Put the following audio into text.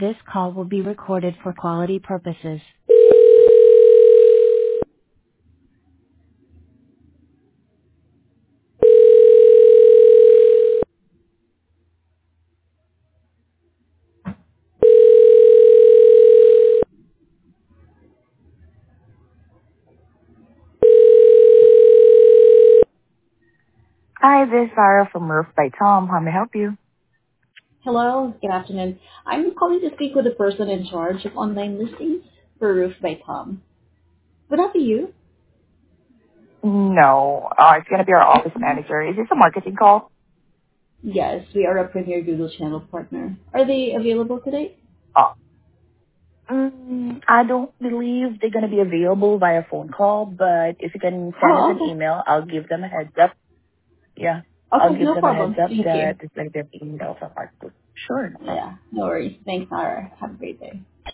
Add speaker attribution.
Speaker 1: This call will be recorded for quality purposes. Hi, this is Sarah from Roof by Tom. How may I help you?
Speaker 2: Hello, good afternoon. I'm calling to speak with the person in charge of online listings for Roof by Tom. Would that be you?
Speaker 1: No, it's going to be our office manager. Is this a marketing call?
Speaker 2: Yes, we are a premier Google channel partner. Are they available today?
Speaker 1: Oh, I don't believe they're going to be available via phone call, but if you can send us
Speaker 2: Oh,
Speaker 1: an
Speaker 2: okay.
Speaker 1: email, I'll give them a heads up. Yeah, I'll
Speaker 2: Okay,
Speaker 1: give
Speaker 2: no
Speaker 1: them a heads
Speaker 2: problem.
Speaker 1: up
Speaker 2: Thank you.
Speaker 1: that it's going to be an email from our group. Sure, no problem.
Speaker 2: Yeah, no worries. Thanks, Sarah. Have a great day.